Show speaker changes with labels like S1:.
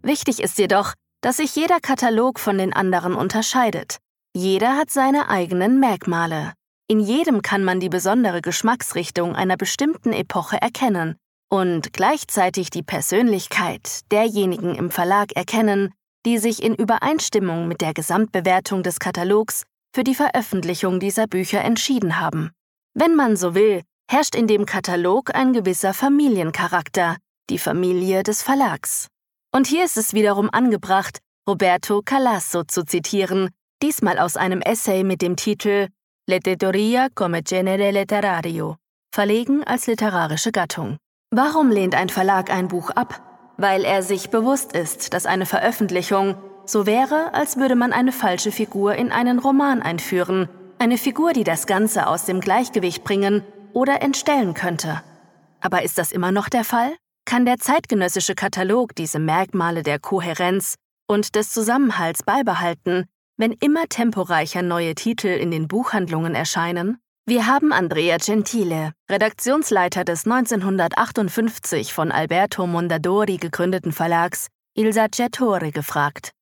S1: Wichtig ist jedoch, dass sich jeder Katalog von den anderen unterscheidet. Jeder hat seine eigenen Merkmale. In jedem kann man die besondere Geschmacksrichtung einer bestimmten Epoche erkennen und gleichzeitig die Persönlichkeit derjenigen im Verlag erkennen, die sich in Übereinstimmung mit der Gesamtbewertung des Katalogs für die Veröffentlichung dieser Bücher entschieden haben. Wenn man so will, herrscht in dem Katalog ein gewisser Familiencharakter, die Familie des Verlags. Und hier ist es wiederum angebracht, Roberto Calasso zu zitieren, diesmal aus einem Essay mit dem Titel L'editoria come genere letterario, verlegen als literarische Gattung. Warum lehnt ein Verlag ein Buch ab? Weil er sich bewusst ist, dass eine Veröffentlichung so wäre, als würde man eine falsche Figur in einen Roman einführen, eine Figur, die das Ganze aus dem Gleichgewicht bringen oder entstellen könnte. Aber ist das immer noch der Fall? Kann der zeitgenössische Katalog diese Merkmale der Kohärenz und des Zusammenhalts beibehalten, wenn immer temporeicher neue Titel in den Buchhandlungen erscheinen? Wir haben Andrea Gentile, Redaktionsleiter des 1958 von Alberto Mondadori gegründeten Verlags Il Saggiatore, gefragt.